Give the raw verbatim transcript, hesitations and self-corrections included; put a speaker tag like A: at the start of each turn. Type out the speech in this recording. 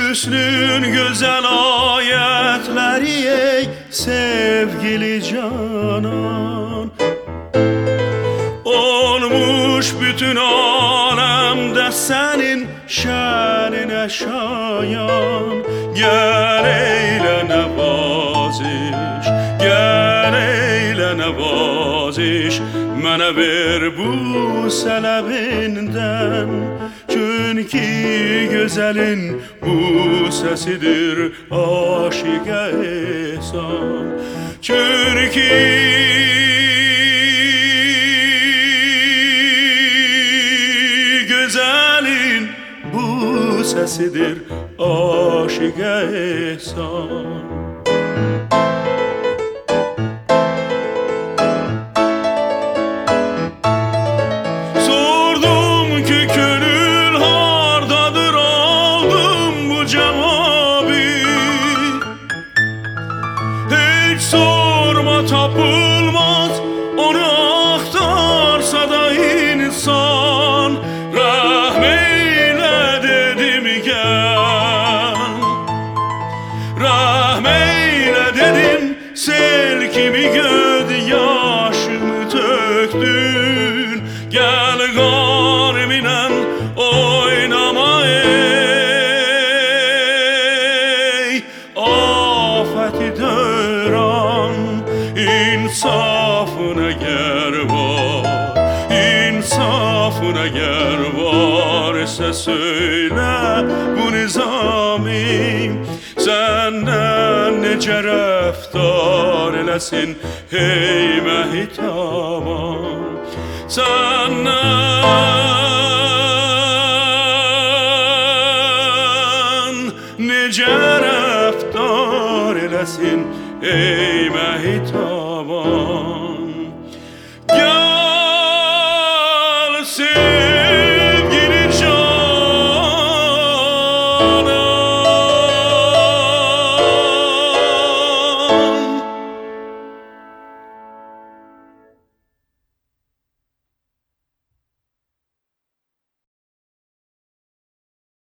A: Hüsnün güzel ayetleri ey sevgili canan. Olmuş bütün alemde senin şanine şayan. Gel eyle nevaziş, gel eyle nevaziş, mənə ver bu sələbindən. Çünkü güzelin bu sesidir aşıqa ehsan. Çünkü güzelin bu sesidir aşıqa ehsan. Sorma tapılmaz, onu aktarsa da insan. Rahm eyle dedim gel, rahm eyle dedim, sel kimi göz yaşımı töktün. Gel garminen oynama ey, afeti döran. İnsafına ger var, insafına ger varsa söyle bu nizami. Senden nece rəftar eləsin hey məhitaman. Senden nece rəftar eləsin ey məhitaman.